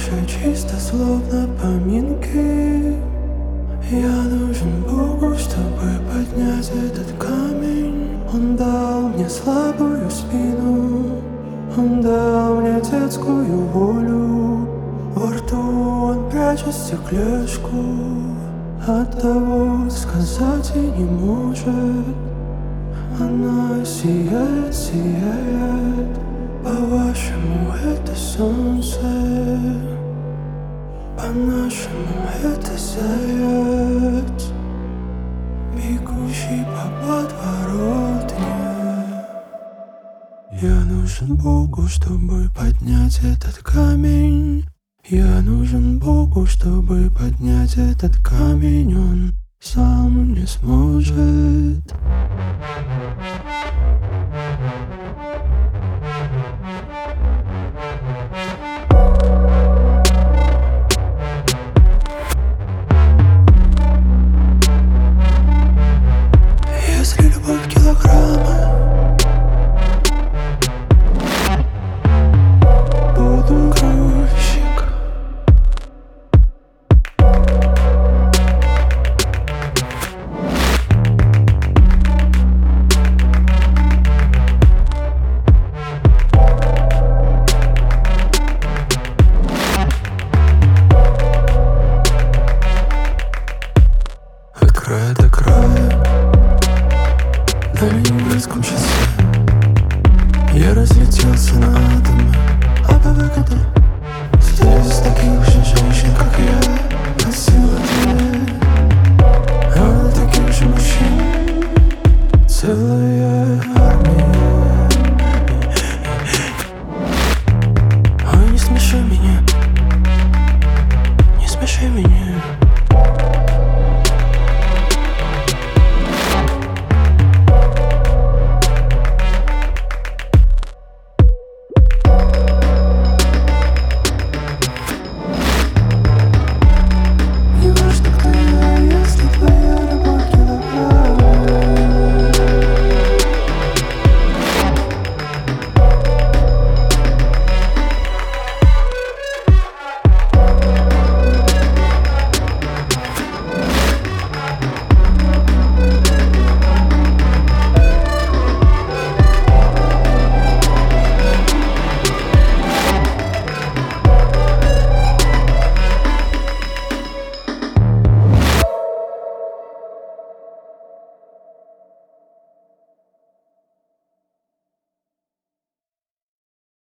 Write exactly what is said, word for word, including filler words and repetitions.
души чисто, словно поминки. Я нужен Богу, чтобы поднять этот камень. Он дал мне слабую спину, Он дал мне детскую волю. Во рту он прячет стекляшку, оттого сказать и не может. Она сияет, сияет, по-вашему это солнце, по-нашему это заяц, бегущий по подворотне. Я нужен Богу, чтобы поднять этот камень. Я нужен Богу, чтобы поднять этот камень. Он сам не сможет. Если любовь килограммы, буду грузчик. От края до края на ленинградском шоссе я разлетелся на ад.